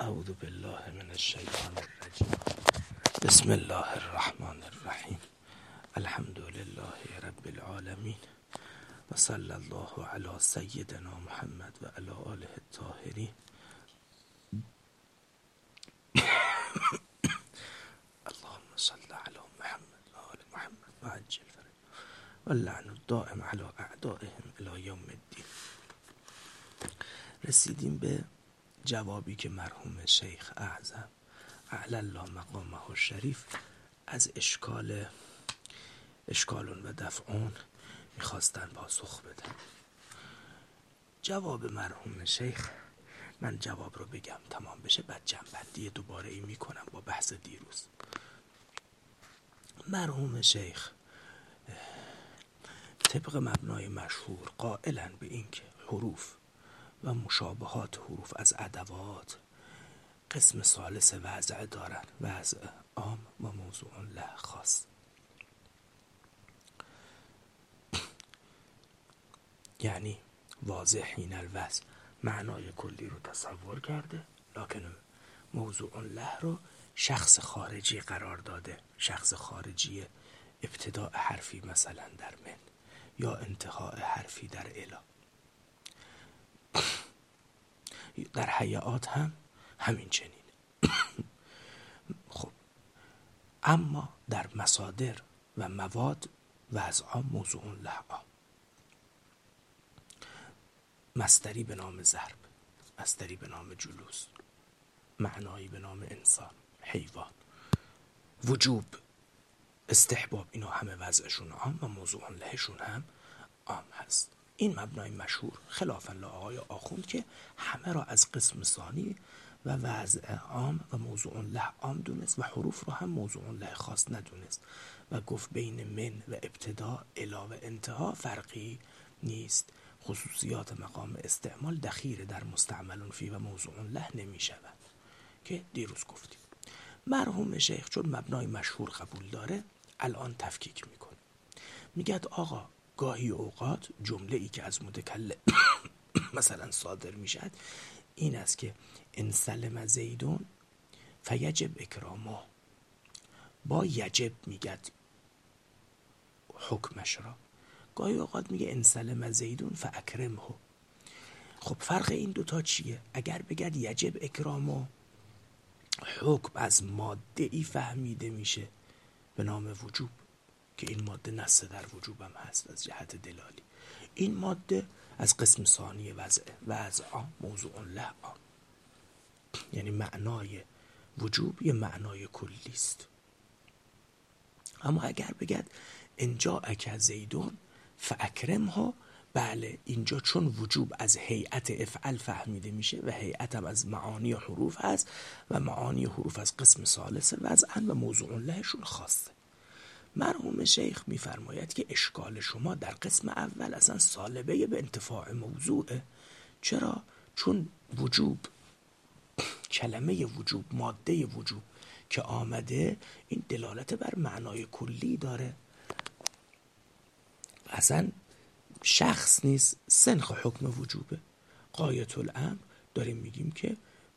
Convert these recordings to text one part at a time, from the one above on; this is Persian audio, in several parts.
اعوذ بالله من الشیطان الرجیم. بسم الله الرحمن الرحیم. الحمد لله رب العالمین و صلی الله علی سیدنا محمد و علی آله الطاهرین. اللهم صل علی محمد و آل محمد و عجل فرج و لعن الدائم علی اعدائهم الی یوم الدین. رسیدیم به جوابی که مرحوم شیخ اعظم اعلی الله مقامه الشریف از اشکالون و دفعون میخواستن پاسخ بدن. جواب مرحوم شیخ، من جواب رو بگم تمام بشه بعد جنبندی دوباره ای میکنم با بحث دیروز. مرحوم شیخ طبق مبنای مشهور قائلن به این که حروف و مشابهات حروف از ادوات قسم ثالث وضع دارن، وضع عام و موضوع له خاص. یعنی واضحین الوضع معنای کلی رو تصور کرده، لکن موضوع له رو شخص خارجی قرار داده، شخص خارجی ابتداء حرفی مثلا در من یا انتهاء حرفی در الی. در هیئات هم همین چنین. خب اما در مصادر و مواد وضع عام موضوع له عام. مصدری به نام ضرب، مصدری به نام جلوس، معنایی به نام انسان، حیوان، وجوب، استحباب، اینا همه وضعشون عام و موضوع لهشون هم عام هست. این مبنای مشهور خلافاً لآقای آخوند که همه را از قسم ثانی و وضع عام و موضوع له عام دونست و حروف رو هم موضوع له خاص ندونست و گفت بین من و ابتدا الی و انتها فرقی نیست. خصوصیات مقام استعمال دخیل در مستعمل فی و موضوع له نمی شود که دیروز گفتیم. مرحوم شیخ چون مبنای مشهور قبول داره الان تفکیک میکنه، میگه آقا گاهی اوقات جمله ای که از متکلم مثلا صادر میشد این است که ان سلم زیدون فیجب اکرامه، با یجب میگد حکمش را. گاهی اوقات میگه ان سلم زیدون فاکرمه. خب فرق این دوتا چیه؟ اگر بگد یجب اکرامه حکم از ماده ای فهمیده میشه به نام وجوب که این ماده نص در وجوب هم هست از جهت دلالی. این ماده از قسم ثانی وضع عام موضوع له عام، یعنی معنای وجوب یه معنای کلی است. اما اگر بگد ان جاءک زیدون فاکرمه، بله اینجا چون وجوب از هیئت افعل فهمیده میشه و هیئت هم از معانی حروف هست و معانی حروف از قسم ثالث وضعن و موضوع لهشون خاصه. مرحوم شیخ میفرماید که اشکال شما در قسم اول اصلا سالبه به انتفاع موضوعه. چرا؟ چون وجوب، کلمه وجوب، ماده وجوب که آمده این دلالت بر معنای کلی داره، اصلا شخص نیست، سنخ حکم وجوبه. غایت الامر داریم میگیم که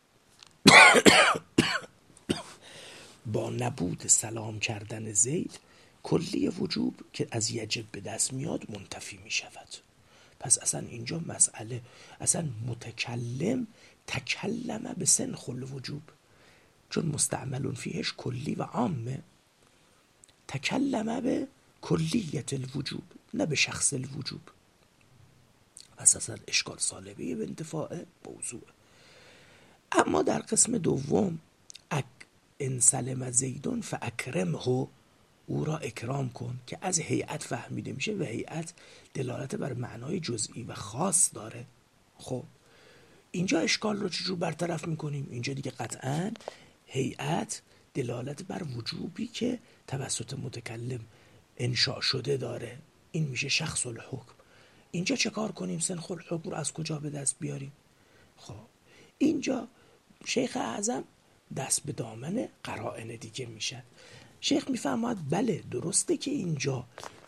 با نبود سلام کردن زید کلی وجوب که از یجب به دست میاد منتفی میشود. پس اصلا اینجا مسئله، اصلا متکلم تکلم به سنخ الوجوب، چون مستعمل فیهش کلی و عامه، تکلم به کلیت الوجوب نه به شخص الوجوب. پس اصلا اشکال سالبه به انتفاع موضوع. اما در قسم دوم ان سلم زیدون فاکرمه، او را اکرام کن، که از هیئت فهمیده میشه و هیئت دلالت بر معنای جزئی و خاص داره. خب اینجا اشکال رو چجور برطرف میکنیم؟ اینجا دیگه قطعا هیئت دلالت بر وجوبی که توسط متکلم انشاء شده داره، این میشه شخص الحکم. اینجا چه کار کنیم؟ سنخ الحکم رو از کجا به دست بیاریم؟ خب اینجا شیخ اعظم دست به دامن قرائن دیگه میشن. شیخ میفرماید بله درسته که اینجا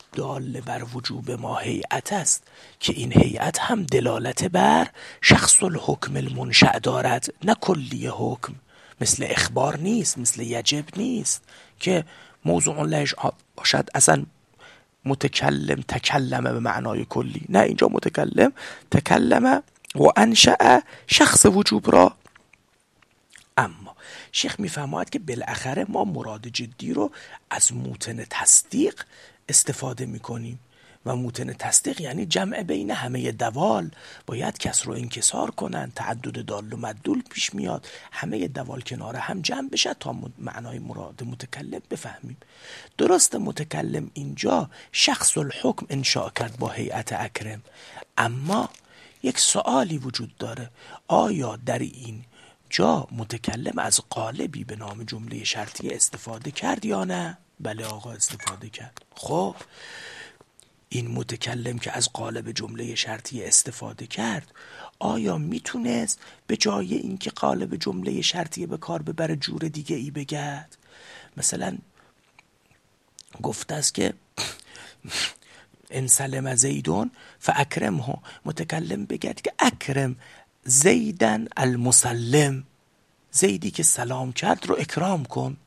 دال بر وجوب ما هیئت است که این هیئت هم دلالت بر شخص الحکم المنشأ دارد، نه کلی حکم. مثل اخبار نیست، مثل یجب نیست که موضوع لهش باشد اصلا متکلم تکلمه به معنای کلی. نه، اینجا متکلم تکلمه و انشأ شخص وجوب را. اما شیخ میفرماید که بالاخره ما مراد جدی رو از موطن تصدیق استفاده میکنیم و موطن تصدیق یعنی جمع بین همه دوال. باید کسر و انکسار کنن، تعدد دال و مدلول پیش میاد، همه دوال کنار هم جمع بشه تا معنای مراد متکلم بفهمیم. درست متکلم اینجا شخص الحکم انشاء کرد با هیئت اکرم، اما یک سوالی وجود داره، آیا در این جا متکلم از قالبی به نام جمله شرطیه استفاده کرد یا نه؟ بله آقا استفاده کرد. خب این متکلم که از قالب جمله شرطیه استفاده کرد، آیا میتونست به جای اینکه قالب جمله شرطیه به کار ببره جور دیگه ای بگد؟ مثلا گفته است که ان سلم زیدون فاکرمه، متکلم بگد که اکرم زیدن المسلم، زیدی که سلام کرد رو اکرام کن.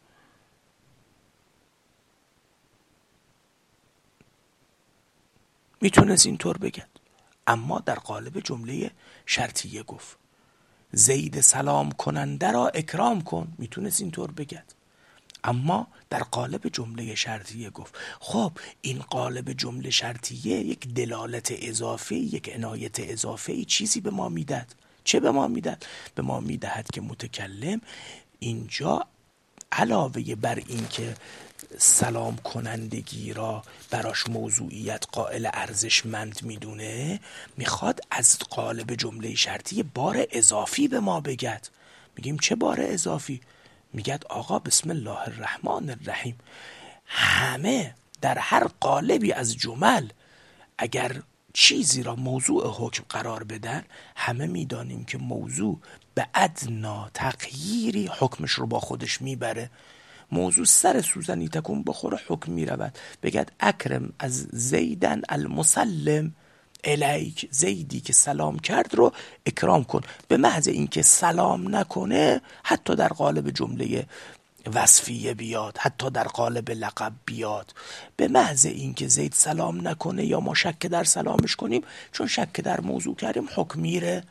میتونست اینطور بگد، اما در قالب جمله شرطیه گفت زید سلام کننده را اکرام کن، میتونست اینطور بگد، اما در قالب جمله شرطیه گفت. خب این قالب جمله شرطیه یک دلالت اضافی، یک عنایت اضافی چیزی به ما میدهد. چه به ما میدهد؟ به ما میدهد که متکلم اینجا علاوه بر این که سلام کنندگی را براش موضوعیت قائل ارزشمند میدونه، میخواد از قالب جمله شرطی بار اضافی به ما بگد. میگیم چه بار اضافی؟ میگد آقا بسم الله الرحمن الرحیم، همه در هر قالبی از جمل اگر چیزی را موضوع حکم قرار بدن، همه میدانیم که موضوع به ادنا تغییری حکمش رو با خودش میبره. موضوع سر سوزنی تکون بخوره حکم میرود، بگد اکرم از زیدن المسلم الیک، زیدی که سلام کرد رو اکرام کن. به محض اینکه سلام نکنه، حتی در قالب جمله وصفیه بیاد، حتی در قالب لقب بیاد، به محض اینکه زید سلام نکنه یا ما شک در سلامش کنیم، چون شک در موضوع کردیم حکم میره.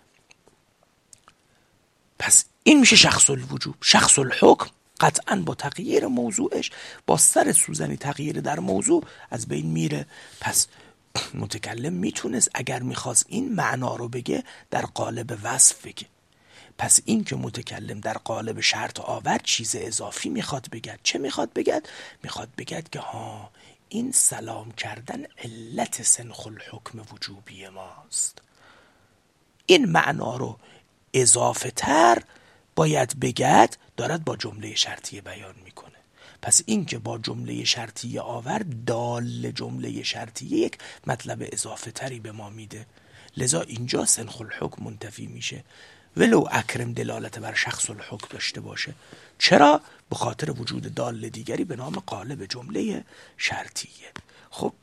پس این میشه شخص الوجوب. شخص الحکم قطعا با تغییر موضوعش، با سر سوزنی تغییر در موضوع از بین میره. پس متکلم میتونست اگر میخواست این معنا رو بگه در قالب وصف بگه. پس این که متکلم در قالب شرط آورد چیز اضافی میخواد بگد. چه میخواد بگد؟ میخواد بگد که این سلام کردن علت سنخ الحکم وجوبی ماست. این معنا رو اضافه تر باید بگد، دارد با جمله شرطیه بیان میکنه. پس این که با جمله شرطیه آورد، دال جمله شرطیه یک مطلب اضافه تری به ما میده، لذا اینجا سنخ الحکم منتفی میشه ولو اکرم دلالت بر شخص الحکم داشته باشه. چرا؟ به خاطر وجود دال دیگری به نام قالب جمله شرطیه. خب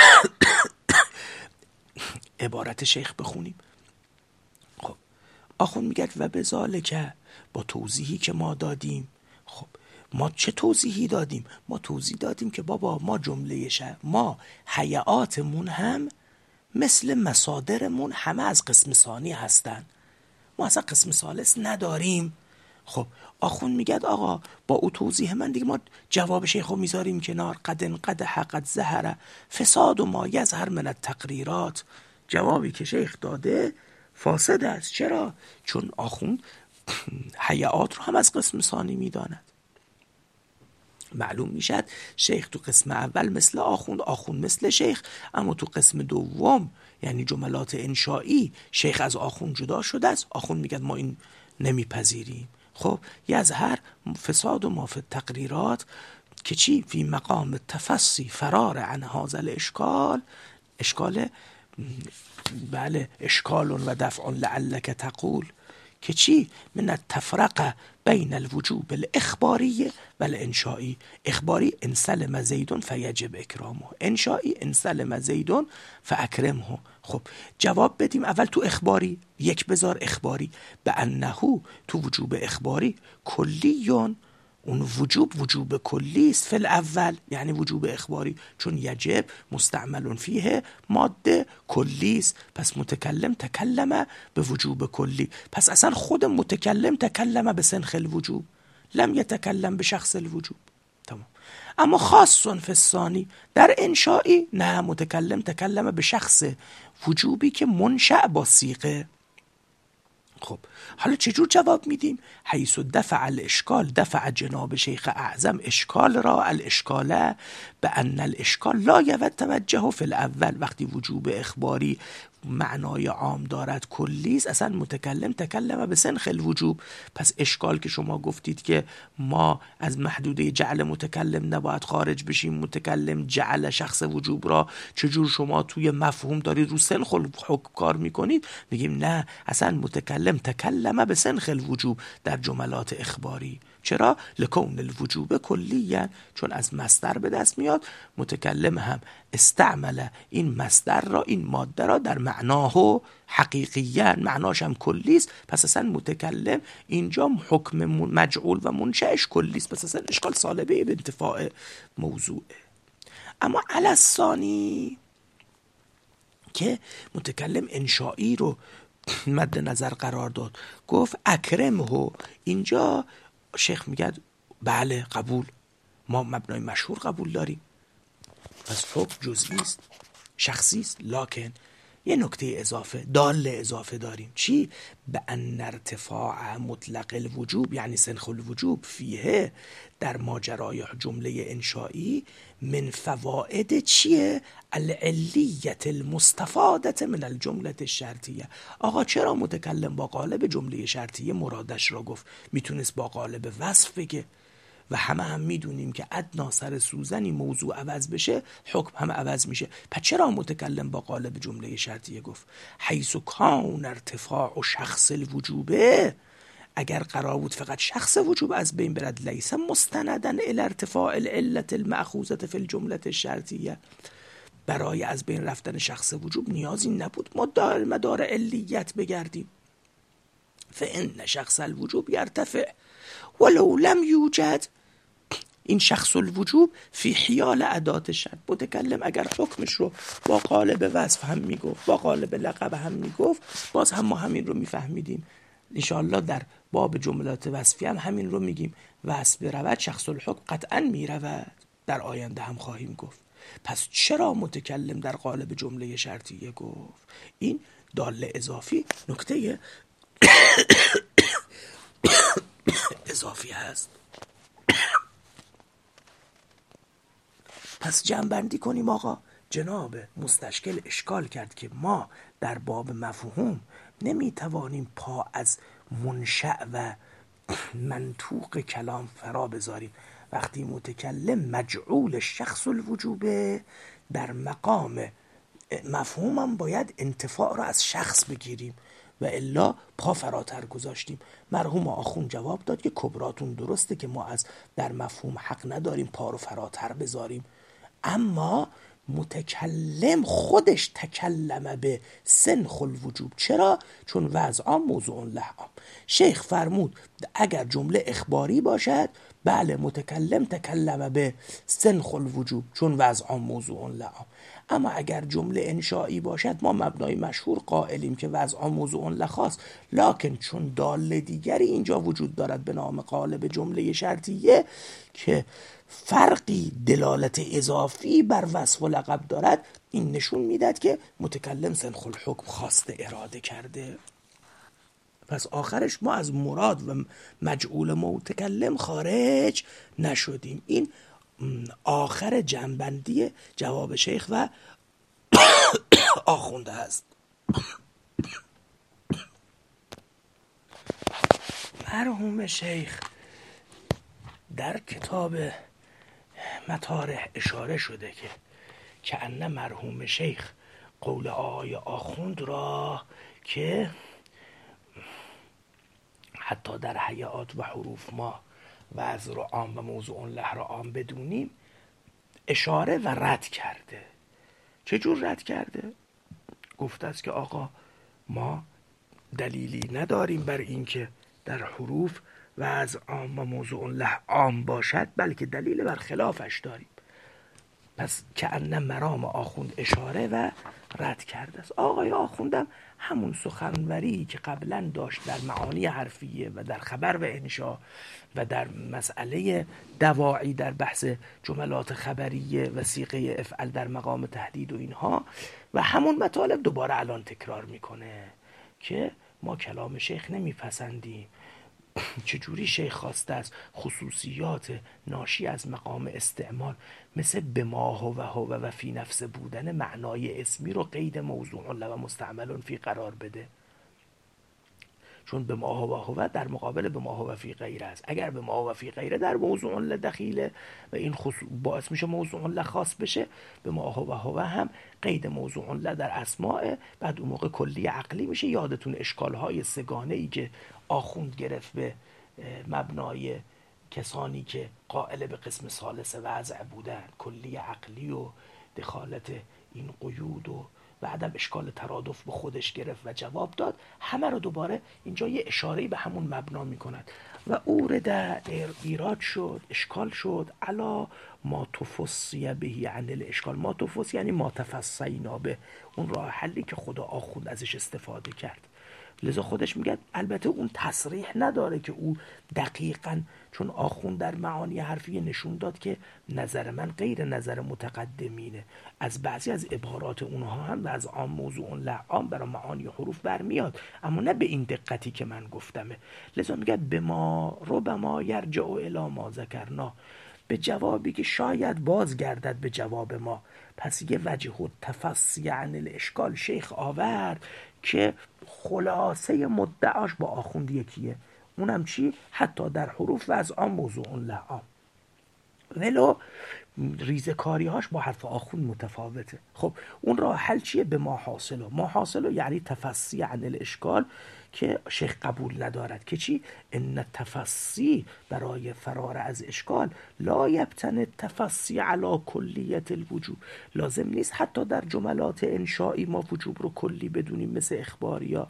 عبارت شیخ بخونیم. خب آخوند میگه و بذالک، با توضیحی که ما دادیم. خب ما چه توضیحی دادیم؟ ما توضیح دادیم که بابا ما جمله ما هیئاتمون هم مثل مصادرمون همه از قسم ثانی هستن، ما اصلا قسم ثالث نداریم. خب آخوند میگه آقا با او توضیح من دیگه ما جواب شیخ رو میذاریم کنار. قد انقدح قد ظهر فساد و ما یظهر من التقریرات. جوابی که شیخ داده فاسد است. چرا؟ چون آخوند هیئات رو هم از قسم ثانی میداند. معلوم میشد شیخ تو قسم اول مثل آخوند، آخوند مثل شیخ، اما تو قسم دوم یعنی جملات انشایی شیخ از آخوند جدا شده است. آخوند میگه ما این نمیپذیریم. خب یظهر فساد و ما فی التقریرات که چی؟ فی مقام تفصی فرار عن هذا الاشکال. اشکال بله اشکال و دفع لعلک تقول، که چی؟ من التفرقه بین الوجوب الاخباری و الانشائی. اخباری ان سلم زید فیجب اکرامه، انشائی ان سلم زید فاکرمه. خب جواب بدیم اول تو اخباری، یک بذار اخباری به انه، تو وجوب اخباری کلیون، اون وجوب کلی است فی الاول، یعنی وجوب اخباری، چون یجب مستعمل فیه ماده کلی است، پس متکلم تکلم به وجوب کلی، پس اصلا خود متکلم تکلم به سنخ الوجوب، لم یتکلم به شخص الوجوب. تمام. اما خاص فی الثانی، در انشائی نه، متکلم تکلم به شخص وجوبی که منشأ با صیغه. خب حالا چجور جواب میدیم؟ حیث دفع الاشکال، دفع جناب شیخ اعظم اشکال را، الاشکال به ان الاشکال لا یتوجه فی الاول، وقتی وجوب اخباری معنای عام دارد کلی است، اصلا متکلم تکلم به سنخ الوجوب. پس اشکال که شما گفتید که ما از محدوده جعل متکلم نباید خارج بشیم، متکلم جعل شخص وجوب را، چجور شما توی مفهوم دارید رو سنخ الحکم کار میکنید؟ میگیم نه، اصلا متکلم تکلم به سنخ الوجوب در جملات اخباری. چرا؟ لکون الوجوب کلیه، چون از مصدر به دست میاد، متکلم هم استعمل این مصدر را، این ماده را در معناه حقیقیاً، معناش هم کلی است، پس اصلا متکلم اینجا حکم مجعول و منشأش کلی است، پس اصلا اشکال سالبه به انتفاع موضوعه. اما علی الثانی که متکلم انشائی رو مد نظر قرار داد، گفت اکرمه، اینجا شیخ میگه بله قبول، ما مبنای مشهور قبول داریم، پس حکم جزئی است، شخصی است، لکن یه نکته اضافه، دال اضافه داریم. چی؟ به ان ارتفاع مطلق الوجوب، یعنی سنخ الوجوب فیه، در ماجرای جمله انشائی، من فواید چیه؟ العلیت المستفاده من الجمله الشرطیه. آقا چرا متکلم با قالب جمله شرطیه مرادش را گفت؟ میتونست با قالب وصف بگه، و هم میدونیم که ادنا سر سوزنی موضوع عوض بشه حکم هم عوض میشه. پس چرا متکلم با قالب جمله شرطیه گفت؟ حیث کان ارتفاع شخص الوجوبه، اگر قرار بود فقط شخص وجوب از بین برد، لیس مستندا الی ارتفاع العلت المأخوذة فی الجمله الشرطیه، برای از بین رفتن شخص وجوب نیازی نبود ما دار مدار علیت بگردیم. فان شخص الوجوب یرتفع ولو لم یوجد، این شخص الوجوب فی حیال ادات شرط. متکلم اگر حکمش رو با قالب وصف هم میگفت، با قالب لقب هم میگفت، باز هم ما همین رو میفهمیدیم. انشاءالله در باب جملات وصفی هم همین رو میگیم، وصف برود شخص الحکم قطعا میرود، در آینده هم خواهیم گفت. پس چرا متکلم در قالب جمله شرطیه گفت؟ این دال اضافی نکته اضافی هست. پس جمع‌بندی کنیم آقا. جناب مستشکل اشکال کرد که ما در باب مفهوم نمیتوانیم پا از منشأ و منطوق کلام فرا بذاریم. وقتی متکلم مجعول شخص الوجوبه، در مقام مفهومم باید انتفاع را از شخص بگیریم و الا پا فراتر گذاشتیم. مرحوم آخوند جواب داد که کبراتون درسته که ما از در مفهوم حق نداریم پا رو فراتر بذاریم، اما متکلم خودش تکلم به سنخ الوجوب. چرا؟ چون وضع عام موضوع له عام. شیخ فرمود اگر جمله اخباری باشد بله متکلم تکلم به سنخ الوجوب، چون وضع عام موضوع له عام. اما اگر جمله انشائی باشد ما مبنای مشهور قائلیم که وضع عام موضوع له خاص، لکن چون دال دیگری اینجا وجود دارد به نام قالب جمله شرطیه که فرقی دلالت اضافی بر وصف و لقب دارد، این نشون میداد که متکلم سنخ الحکم خواسته اراده کرده. پس آخرش ما از مراد و مجعول متکلم خارج نشدیم. این آخر جنبندی جواب شیخ و آخونده هست. مرحوم شیخ در کتاب مطارح اشاره شده که ان مرحوم شیخ قول آقای آخوند را که حتی در هیئات و حروف ما وضع رو عام و موضوع له رو عام بدونیم اشاره و رد کرده. چجور رد کرده؟ گفته است که آقا ما دلیلی نداریم بر اینکه در حروف وضع عام و موضوع له عام باشد، بلکه دلیل بر خلافش داریم. پس کأن مرام آخوند اشاره و رد کرده است. آقای آخوندم همون سخنوری که قبلا داشت در معانی حرفیه و در خبر و انشا و در مسئله دواعی در بحث جملات خبریه و صیغه افعل در مقام تهدید و اینها و همون مطالب دوباره الان تکرار میکنه که ما کلام شیخ نمیپسندیم. چجوری شیخ خواسته است خصوصیات ناشی از مقام استعمال مثل به ما هو و فی نفس بودن معنای اسمی رو قید موضوع له و مستعمل فی قرار بده، چون به ما هو در مقابل به ما هو فی غیره است. اگر به ما هو فی غیره در موضوع له دخیله و این باعث میشه موضوع له خاص بشه، به ما هو هم قید موضوع له در اسماء، بعد اون موقع کلی عقلی میشه. یادتون اشکالهای سگانه ای که آخوند گرفت به مبنای کسانی که قائل به قسم ثالث وضع بودن، کلی عقلی و دخالت این قیود و بعدم اشکال ترادف به خودش گرفت و جواب داد. همه رو دوباره اینجا یه اشاره‌ای به همون مبنا میکند و اورده ایراد شد، اشکال شد علا ما تفصی بهی عن الاشکال. ما تفصی یعنی ما تفصینا به، اون راه حلی که خدا آخوند ازش استفاده کرد. لذا خودش میگه البته اون تصریح نداره که او دقیقاً، چون آخوند در معانی حرفی نشون داد که نظر من غیر نظر متقدمینه، از بعضی از عبارات اونها هم و از عام موضوع له عام برای معانی حروف برمیاد، اما نه به این دقتی که من گفتمه. لذا میگه به ما ربما یرجع الی ما ذکرنا، به جوابی که شاید بازگردد به جواب ما. پس یه وجه و تفصیل عن الاشکال شیخ آورد که خلاصه مدعاش با آخوند یکیه. اونم چی؟ حتی در حروف و از آن موضوع له عام، ولو ریزکاری هاش با حرف آخوند متفاوته. خب اون راه حل چیه؟ به ما حاصلو. ما حاصلو یعنی تفصیل عن الاشکال که شیخ قبول ندارد که چی؟ ان تفصیل برای فرار از اشکال لا یبتن تفصیل علی کلیت الوجوب، لازم نیست حتی در جملات انشایی ما وجوب رو کلی بدونیم مثل اخباریا.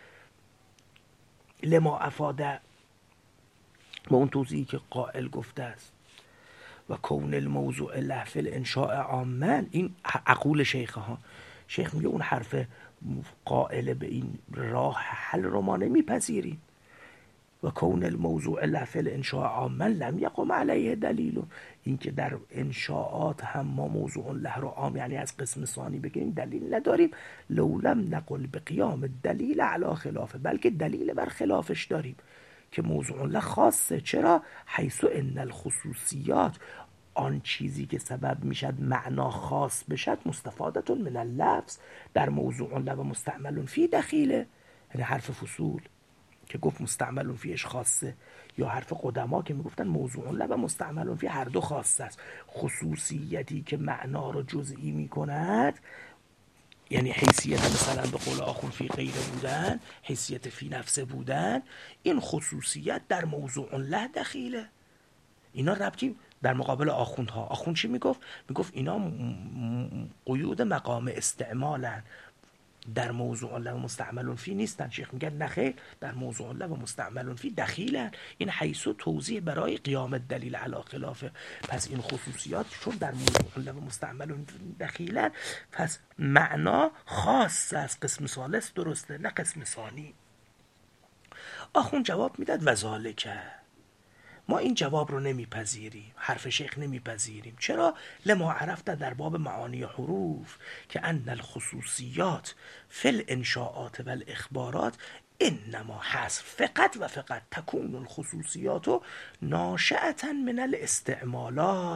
لما افاده با اون توضیحی که قائل گفته است و کون الموضوع له فی الانشاء عاما، این عقول شیخ ها. شیخ میگه اون حرف قائل به این راه حل رو ما نمیپذیریم. و کون الموضوع له فی الانشاء عاما لم یقم علیه دلیل، این که در انشاءات هم ما موضوع له رو عام یعنی از قسم ثانی بگیم دلیل نداریم. لو لم نقل بقیام دلیل علی خلافه، بلکه دلیل بر خلافش داریم که موضوع له خاصه. چرا؟ حیث ان الخصوصیات، آن چیزی که سبب میشد معنا خاص بشد، مستفادتون من اللفظ در موضوع له و مستعمل فی دخیله. یعنی حرف فصول که گفت مستعمل فیش خاصه، یا حرف قدما که میگفتن موضوع له و مستعمل فی هر دو خاصه است. خصوصیتی که معنا رو جزئی میکند، یعنی حیثیت مثلا به قول آخوند فی غیره بودن، حیثیت فی نفسه بودن، این خصوصیت در موضوع له دخیله. اینا ربطی در مقابل آخوندها. آخوند چی میگفت؟ میگفت اینا قیود مقام استعمالن، در موضوع له و مستعمل فی نیستن. شیخ میگه نخیر، در موضوع له و مستعمل فی دخیلن. این حیث و توضیح برای قیام دلیل علی خلافه. پس این خصوصیات چون در موضوع له و مستعمل دخیلن، پس معنا خاص از قسم ثالث درسته نه قسم ثانی. آخوند جواب میداد و ذالک، ما این جواب رو نمیپذیریم، حرف شیخ نمیپذیریم. چرا؟ لما عرفت در باب معانی حروف که ان الخصوصیات فی الانشاءات و الاخبارات انما حصر فقط و فقط تکون الخصوصیات ناشئة من الاستعمالات.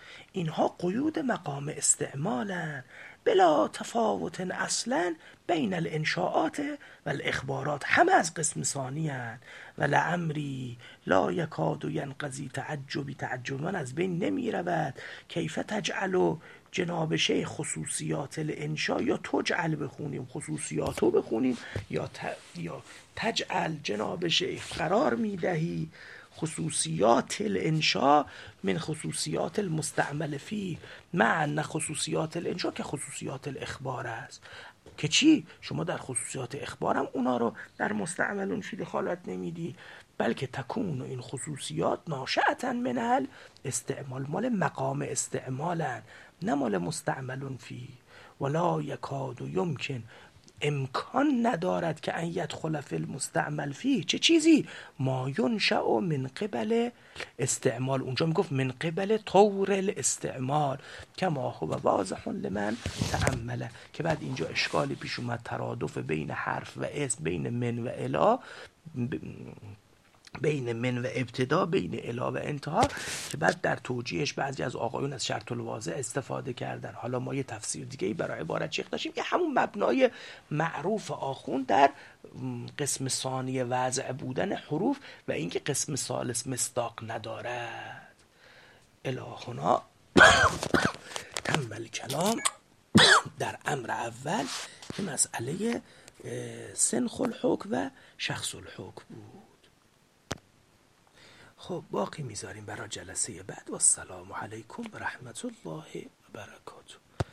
اینها قیود مقام استعمالن بلا تفاوت اصلا بین الانشاءات و الاخبارات، همه از قسم ثانی هن. و لعمری لا یکاد ینقضی تعجبی، تعجب من از بین نمی رود. کیف تجعل جناب شیخ خصوصیات الانشاء، یا تجعل بخونیم خصوصیاتو بخونیم، یا تجعل جناب شیخ قرار میدهی خصوصیات الانشاء من خصوصیات المستعمل فی، مع ان خصوصیات الانشاء که خصوصیات الاخبار است. که چی؟ شما در خصوصیات اخبارم اونا رو در مستعملون فی دخالت نمیدی، بلکه تکون این خصوصیات ناشئتا من استعمال، مال مقام استعمالن، نه مال مستعملون فی. ولا یکاد یمکن، امکان ندارد که ان یدخل فی المستعمل فی، چه چیزی؟ ما ینشأ من قبل استعمال، اونجا میگفت من قبل طور الاستعمال کما هو واضح لمن تأمله، که بعد اینجا اشکالی پیش اومد، ترادف بین حرف و اسم، بین من و الی، بین من و ابتدا، بین الا و انتها، که بعد در توجیهش بعضی از آقایون از شرط الواضح استفاده کردن. حالا ما یه تفسیر دیگه برای عبارت شیخ داشتیم، یه همون مبنای معروف آخون در قسم ثانی وضع بودن حروف و اینکه قسم ثالث مصداق ندارد. الهنا تم الکلام در امر اول که مسئله سنخ الحکم و شخص الحکم بود. خب باقی میذاریم برای جلسه بعد. و السلام علیکم و رحمت الله و برکاته.